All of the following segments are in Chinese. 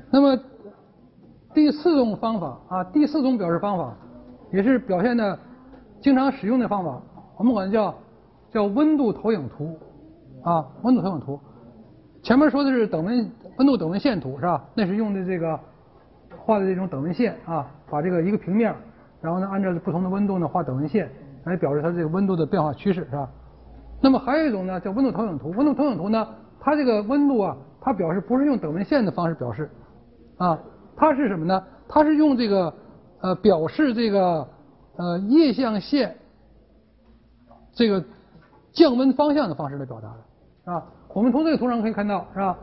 那么第四种方法啊，第四种表示方法，也是表现的经常使用的方法，我们管它叫温度投影图啊，温度投影图。前面说的是温度等温线图是吧？那是用的这个画的这种等温线啊，把这个一个平面，然后呢按照不同的温度呢画等温线来表示它这个温度的变化趋势是吧？那么还有一种呢叫温度投影图，温度投影图呢，它这个温度啊，它表示不是用等温线的方式表示啊，它是什么呢？它是用这个表示这个液相线这个降温方向的方式来表达的啊。我们从这个图上可以看到是吧？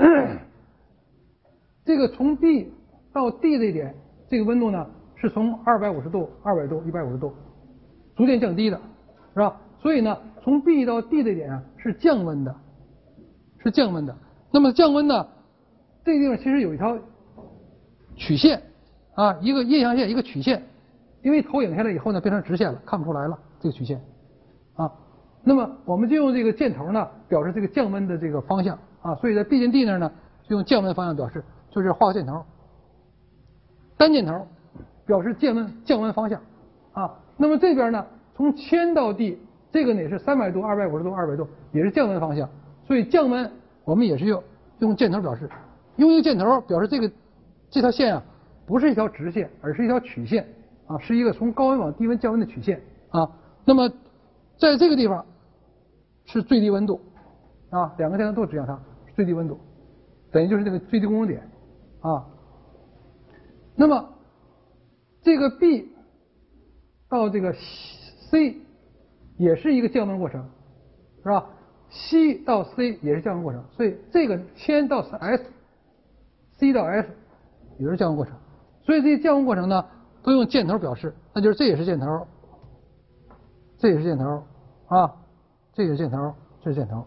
这个从 B 到 D 这一点，这个温度呢是从250度、200度、150度逐渐降低的，是吧？所以呢，从 B 到 D 这点啊是降温的，是降温的。那么降温呢，这个地方其实有一条曲线啊，一个液相线，一个曲线，因为投影下来以后呢变成直线了，看不出来了这个曲线啊。那么我们就用这个箭头呢表示这个降温的这个方向啊，所以在 B 跟 D 那儿呢就用降温方向表示，就是画个箭头，单箭头表示降温方向啊。那么这边呢从铅到 D 这个呢也是300度、250度、200度，也是降温方向，所以降温我们也是用箭头表示，用一个箭头表示这条线啊不是一条直线，而是一条曲线啊，是一个从高温往低温降温的曲线啊。那么在这个地方是最低温度啊，两个箭头都指向它是最低温度，等于就是这个最低供应点啊。那么这个 B 到这个 C 也是一个降温过程，是吧？ C 到 C 也是降温过程，所以这个铅到 S，C 到 S 也是降温过程，所以这些降温过程呢都用箭头表示，那就是这也是箭头，这也是箭头啊，这也是箭头，这是箭头，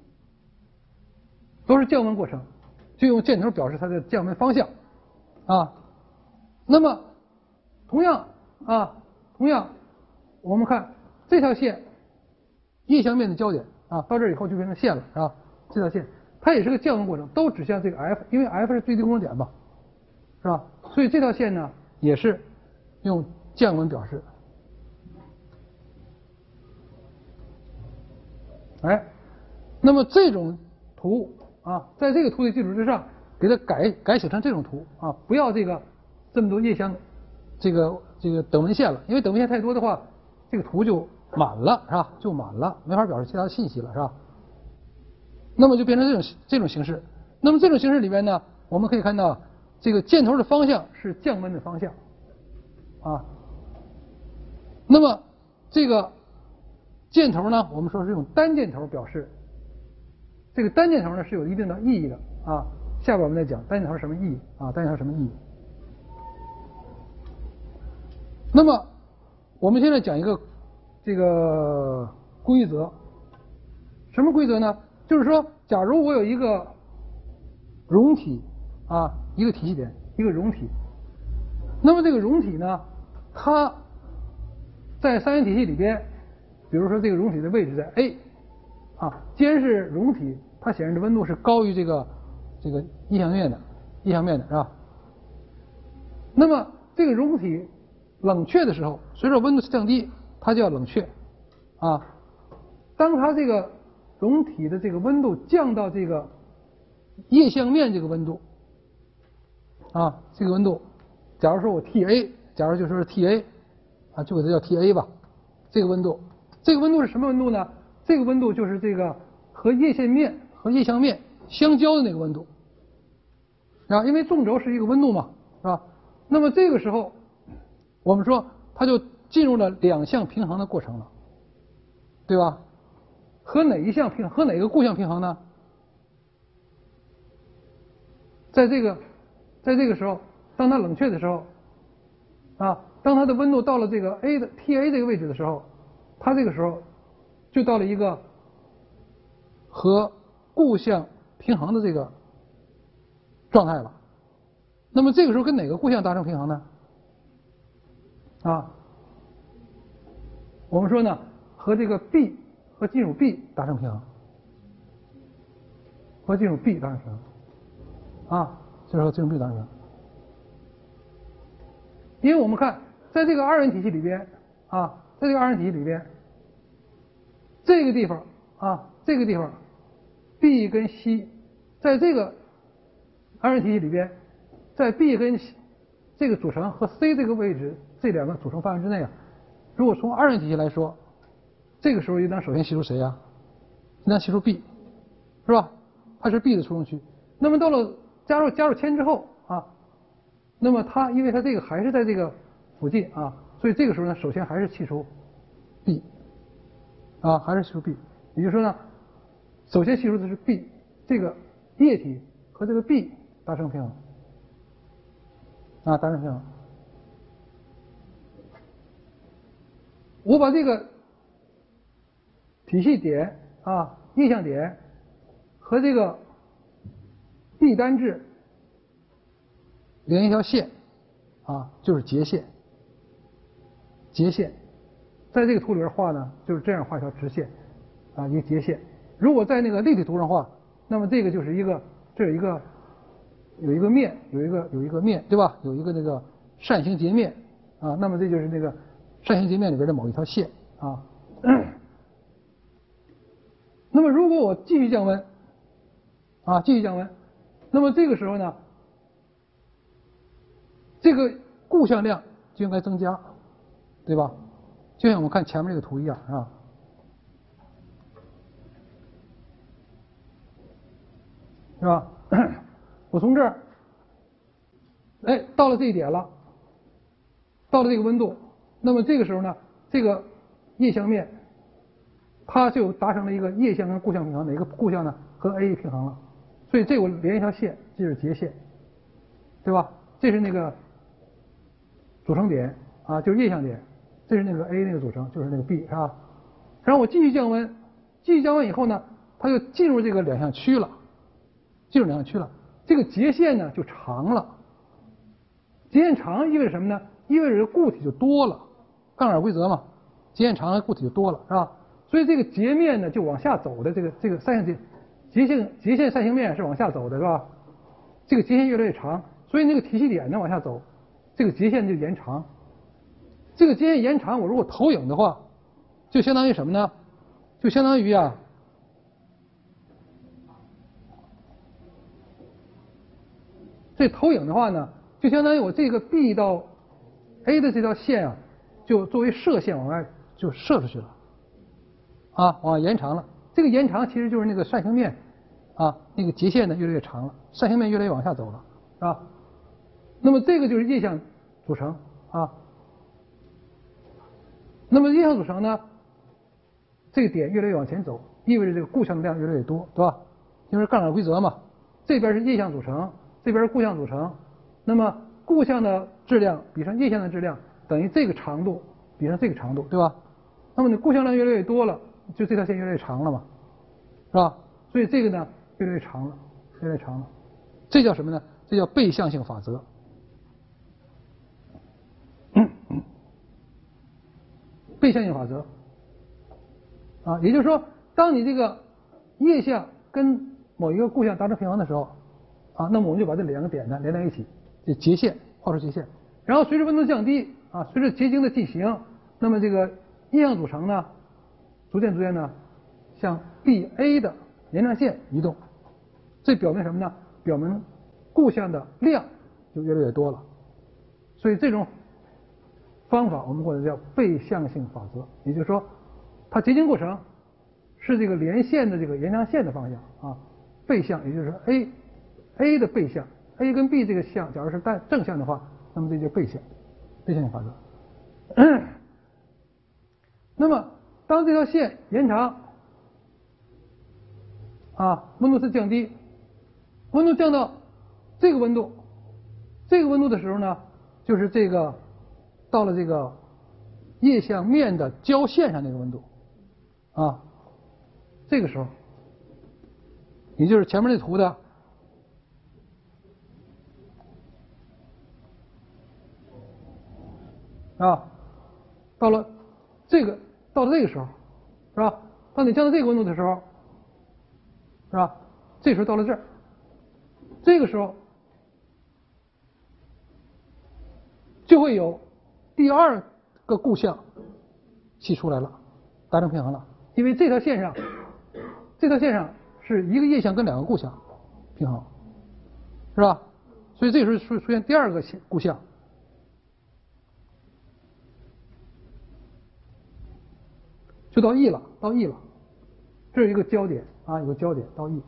都是降温过程，就用箭头表示它的降温方向啊。那么同样我们看这条线液相面的焦点啊，到这儿以后就变成线了，是吧？这条线它也是个降温过程，都指向这个 F， 因为 F 是最低供应点嘛，是吧？所以这条线呢也是用降温表示。哎，那么这种图啊，在这个图的基础之上，给它改写成这种图啊，不要这么多液相这个等温线了，因为等温线太多的话，这个图就满了，是吧？就满了，没法表示其他的信息了，是吧？那么就变成这种形式。那么这种形式里边呢，我们可以看到这个箭头的方向是降温的方向啊。那么这个箭头呢，我们说是用单箭头表示。这个单箭头呢是有一定的意义的啊。下边我们再讲单箭头是什么意义啊？单箭头是什么意义？那么我们现在讲一个这个规则，什么规则呢？就是说，假如我有一个容体啊，一个体系点，一个容体，那么这个容体呢，它在三元体系里边，比如说这个容体的位置在 A 啊，既然是容体，它显示的温度是高于这个液相面的是吧？那么这个容体冷却的时候，随着温度降低，它就要冷却啊。当它这个容体的这个温度降到这个液相面这个温度啊，这个温度，假如说我 TA， 假如就说是 TA 啊，就给它叫 TA 吧。这个温度是什么温度呢？这个温度就是这个和液相面相交的那个温度啊，因为纵轴是一个温度嘛，是吧？那么这个时候，我们说它就进入了两项平衡的过程了，对吧？和哪一项平衡？和哪个固相平衡呢？在这个时候，当它冷却的时候啊，当它的温度到了这个 A 的 TA 这个位置的时候，它这个时候就到了一个和固相平衡的这个状态了。那么这个时候跟哪个固相达成平衡呢？啊，我们说呢，和这个 B 和金属 B 达成平衡，和金属 B 达成平衡啊。 就是和这种 B 达成平衡。因为我们看在这个二元体系里边啊，在这个二元体系里边，这个地方啊，这个地方 B 跟 C 在这个二元体系里边，在 B 跟这个组成和 C 这个位置这两个组成范围之内啊，如果从二元体系来说，这个时候应当首先系出谁呀？应当系出 B， 是吧？它是 B 的出生区。那么到了加入铅之后啊，那么它因为它这个还是在这个附近啊，所以这个时候呢，首先还是系出 B， 啊，还是系出 B。也就是说呢，首先系出的是 B， 这个液体和这个 B 达成平衡，啊，达成平衡。我把这个体系点啊，液相点和这个 B 单质连一条线啊，就是截线。截线，在这个图里边画呢，就是这样画一条直线啊，一个截线。如果在那个立体图上画，那么这个就是一个，这有一个面，有一个面，对吧？有一个那个扇形截面啊，那么这就是那个扇形截面里边的某一条线啊。那么如果我继续降温啊，继续降温，那么这个时候呢，这个固相量就应该增加，对吧？就像我们看前面这个图一样，是吧？是吧？我从这儿，哎，到了这一点了，到了这个温度，那么这个时候呢，这个液相面，它就达成了一个液相跟固相平衡，哪个固相呢？和 A 平衡了，所以这我连一条线，这就是截线，对吧？这是那个组成点啊，就是液相点，这是那个 A 那个组成，就是那个 B 是吧？然后我继续降温，继续降温以后呢，它就进入这个两项区了，进入两项区了。这个截线呢就长了，截线长意味着什么呢？意味着固体就多了，杠杆规则嘛，截线长固体就多了，是吧？所以这个截面呢就往下走的，这个三象截线扇形面是往下走的，是吧？这个截线越来越长，所以那个体系点呢往下走，这个截线就延长。这个截线延长，我如果投影的话，就相当于什么呢？就相当于啊，这投影的话呢，就相当于我这个 B 到 A 的这条线啊，就作为射线往外就射出去了，啊，往外延长了。这个延长其实就是那个扇形面啊，那个截线呢越来越长了，扇形面越来越往下走了，是吧？那么这个就是液相组成啊。那么液相组成呢，这个点越来越往前走，意味着这个固相的量越来越多，对吧？因为杠杆规则嘛，这边是液相组成，这边是固相组成。那么固相的质量比上液相的质量等于这个长度比上这个长度，对吧？那么你固相量越来越多了，就这条线越来越长了嘛，是吧？所以这个呢越来越长了，越来越长了。这叫什么呢？这叫倍相性法则。倍相性法则啊，也就是说，当你这个液相跟某一个固相达成平衡的时候啊，那么我们就把这两个点呢连在一起，就截线，画出截线。然后随着温度降低啊，随着结晶的进行，那么这个液相组成呢，逐渐呢向 BA 的延长线移动。这表明什么呢？表明固相的量就越来越多了。所以这种方法我们管它叫倍相性法则，也就是说，它结晶过程是这个连线的这个延长线的方向啊，倍相，也就是说 A 的倍相 ，A 跟 B 这个项，假如是正向的话，那么这就倍相性法则。那么当这条线延长啊，温度是降低，温度降到这个温度的时候呢，就是这个到了这个液相面的交线上那个温度啊，这个时候，也就是前面那图的啊，到了这个时候，是吧？当你降到这个温度的时候，是吧？这时候到了这儿，这个时候就会有第二个固相析出来了，达成平衡了。因为这条线上是一个液相跟两个固相平衡，是吧？所以这时候出现第二个固相。就到 E 了，这是一个焦点啊，有个焦点到 E。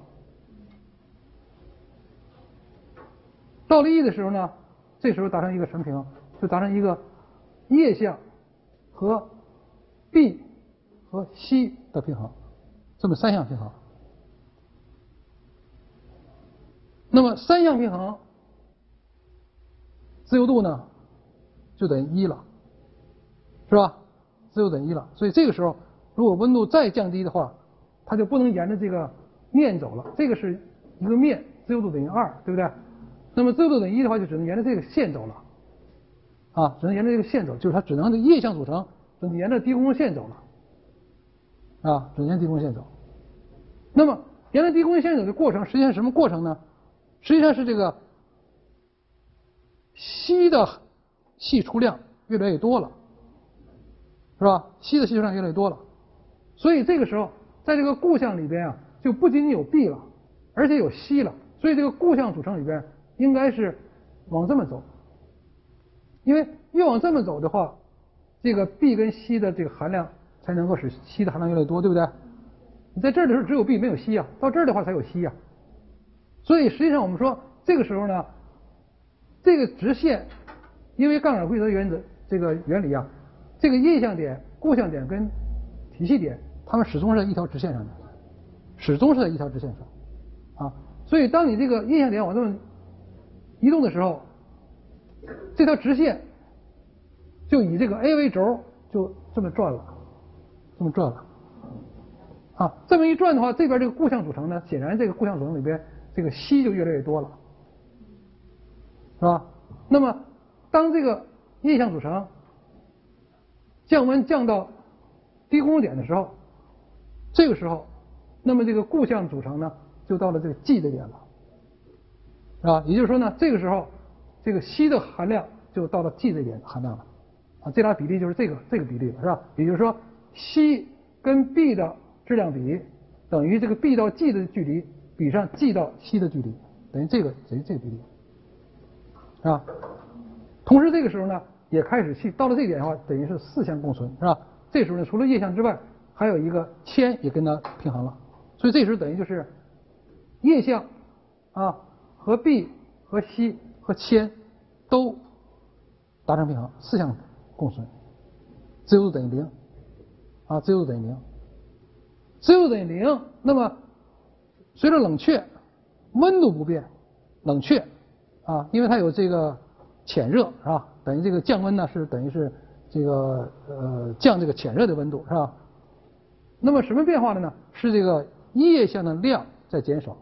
到了 E 的时候呢，这时候达成一个什么平衡？就达成一个液相和 B 和 C 的平衡，这么三项平衡。那么三项平衡，自由度呢就等于1了，是吧？自由等于1了，所以这个时候如果温度再降低的话，它就不能沿着这个面走了。这个是一个面，自由度等于2，对不对？那么自由度等于1的话，就只能沿着这个线走了，啊，只能沿着这个线走，就是它只能液相组成，只能沿着低空线走了，啊，只能沿着低空线走。那么沿着低空线走的过程，实际上是什么过程呢？实际上是这个硒的析出量越来越多了，是吧？硒的析出量越来越多了，所以这个时候在这个固相里边啊，就不仅仅有 B 了，而且有硒了。所以这个固相组成里边应该是往这么走，因为越往这么走的话，这个 B 跟硒的这个含量才能够使硒的含量越来越多，对不对？你在这儿的时候只有 B 没有硒啊，到这儿的话才有硒啊。所以实际上我们说这个时候呢，这个直线，因为杠杆规则原则这个原理啊，这个液相点、固相点跟体系点，它们始终是在一条直线上的，始终是在一条直线上啊。所以当你这个液相点往这么移动的时候，这条直线就以这个 A 为轴，就这么转了，啊，这么一转的话，这边这个固相组成呢，显然这个固相组成里边这个硒就越来越多了，是吧？那么当这个液相组成降温降到低空点的时候，这个时候，那么这个固相组成呢，就到了这个 G 的点了，是吧？也就是说呢，这个时候这个硒的含量就到了 G 的点含量了，啊，这俩比例就是这个比例了，是吧？也就是说，硒跟 B 的质量比等于这个 B 到 G 的距离比上 G 到硒的距离，等于这个比例，啊。同时这个时候呢，也开始到了这一点的话，等于是4相共存，是吧？这时候呢，除了液相之外，还有一个铅也跟它平衡了，所以这时候等于就是液相啊和 B 和硒和铅都达成平衡，4相共存，自由度等于0，啊，自由度等于0，自由度等于0。那么随着冷却，温度不变，冷却啊，因为它有这个潜热，是吧？等于这个降温呢，是等于是这个降这个潜热的温度，是吧？那么什么变化了呢？是这个液相的量在减少，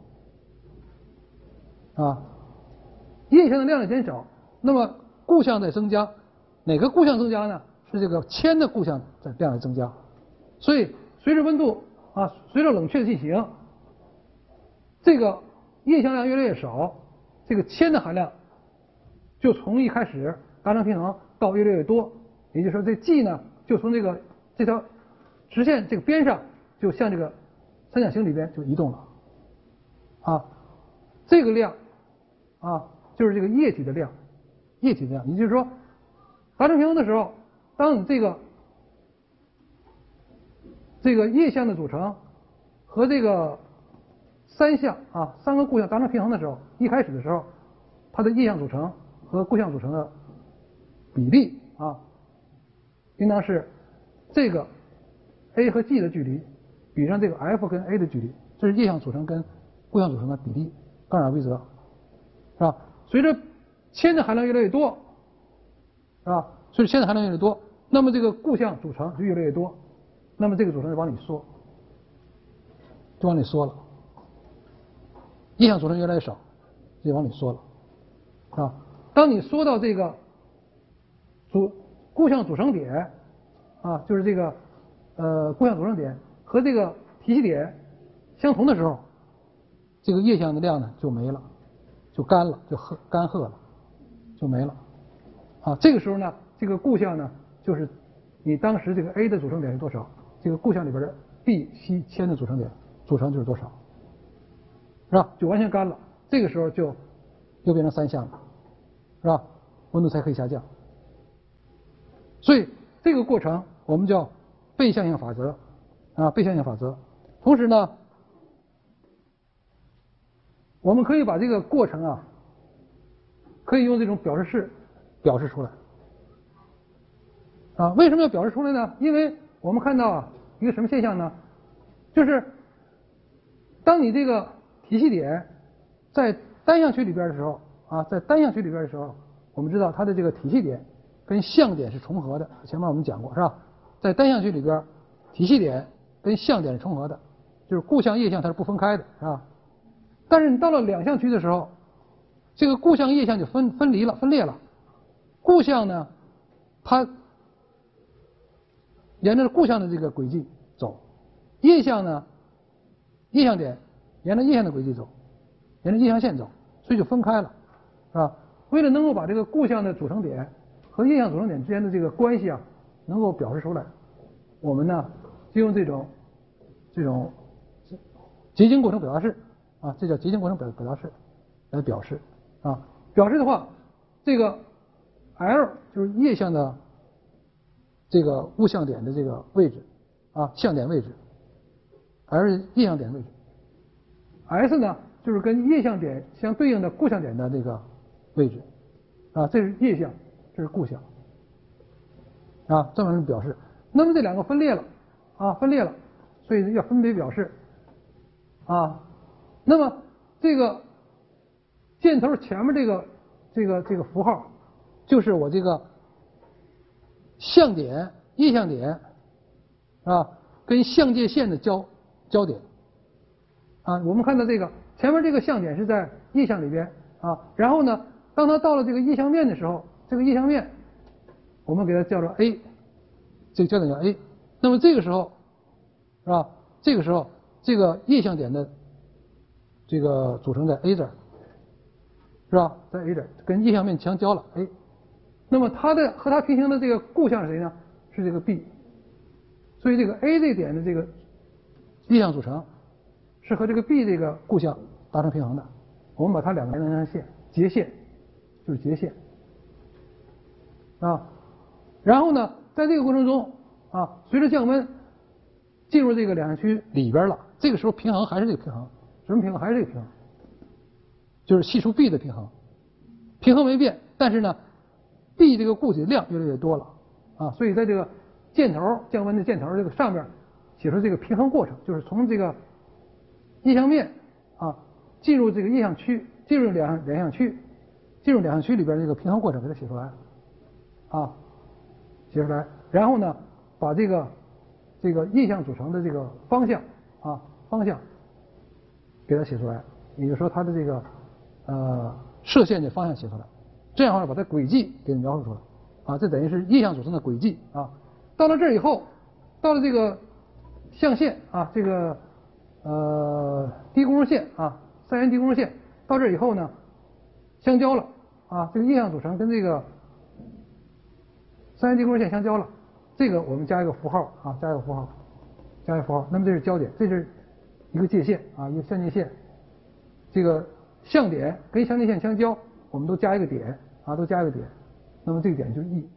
啊，液相的量在减少，那么固相在增加，哪个固相增加呢？是这个铅的固相在量在增加，所以随着温度啊，随着冷却的进行，这个液相量越来越少，这个铅的含量就从一开始达成平衡到越来越多，也就是说这 G 呢就从这条直线这个边上就向这个三角形里边就移动了，啊，这个量啊就是这个液体的量，也就是说达成平衡的时候，当你这个液相的组成和这个3个固相达成平衡的时候，一开始的时候，它的液相组成和固相组成的比例啊，应当是这个 A 和 G 的距离比上这个 F 跟 A 的距离，这是液相组成跟固相组成的比例，杠杆规则，是吧？随着铅的含量越来越多，是吧？随着铅的含量越来越多，那么这个固相组成就越来越多，那么这个组成就往里缩，了。液相组成越来越少，就往里缩了，啊，当你缩到这个固相组成点啊，就是这个固相组成点和这个体系点相同的时候，这个液相的量呢就没了，就干了，就干涸了，就没了， 啊，这个时候呢，这个固相呢就是你当时这个 A 的组成点是多少，这个固相里边的 B、C 铅的组成点组成就是多少，是吧？就完全干了，这个时候就又变成3项了，是吧？温度才可以下降。所以这个过程我们叫倍向性法则啊，倍向性法则。同时呢，我们可以把这个过程啊，可以用这种表示式表示出来啊。为什么要表示出来呢？因为我们看到啊一个什么现象呢？就是当你这个体系点在单项区里边的时候啊，在单项区里边的时候，我们知道它的这个体系点跟相点是重合的，前面我们讲过是吧？在单项区里边，体系点跟相点是重合的，就是固相液相它是不分开的，是吧？但是你到了两项区的时候，这个固相液相就分裂了。固相呢，它沿着固相的这个轨迹走，液相呢，液相点沿着液相的轨迹走，沿着液相线走，所以就分开了，是吧？为了能够把这个固相的组成点和液相组成点之间的这个关系啊，能够表示出来，我们呢就用这种结晶过程表达式啊，这叫结晶过程表达式来表示啊。表示的话，这个 L 就是液相的这个物相点的这个位置啊，相点位置 ，L 是液相点位置 ，S 呢就是跟液相点相对应的固相点的这个位置啊，这是液相，这是固相啊，这么是表示。那么这两个分裂了啊，分裂了，所以要分别表示啊。那么这个箭头前面这个符号，就是我这个相点、液相点啊，跟相界线的交点啊。我们看到这个前面这个相点是在液相里边啊，然后呢，当它到了这个液相面的时候，这个液相面我们给它叫做 A， 这个交点叫 A。那么这个时候是吧？这个时候这个液相点的这个组成在 A 这儿，是吧？在 A 这儿跟液相面相交了 A。那么它的和它平行的这个固相是谁呢？是这个 B。所以这个 A 这点的这个液相组成是和这个 B 这个固相达成平衡的。我们把它两个连成线，截线就是截线啊。然后呢，在这个过程中啊，随着降温进入这个两项区里边了，这个时候平衡还是这个平衡，什么平衡？还是这个平衡，就是系数 B 的平衡，平衡没变，但是呢 B 这个固体量越来越多了啊，所以在这个箭头降温的箭头这个上面写出这个平衡过程，就是从这个液相面啊进入这个液相区，进入两项区，进入两项区里边这个平衡过程给它写出来啊，写出来，然后呢把这个液相组成的这个方向给它写出来，也就是说它的这个射线的方向写出来，这样的话把它轨迹给描述出来啊，这等于是液相组成的轨迹啊。到了这儿以后，到了这个象限啊，这个低公式线啊，3元低公式线到这儿以后呢，相交了啊，这个液相组成跟这个3元低公式线相交了，这个我们加一个符号啊，加一个符号。那么这是交点，这是一个界线啊，一个相界线。这个相点跟相界线相交，我们都加一个点啊，都加一个点。那么这个点就是 E。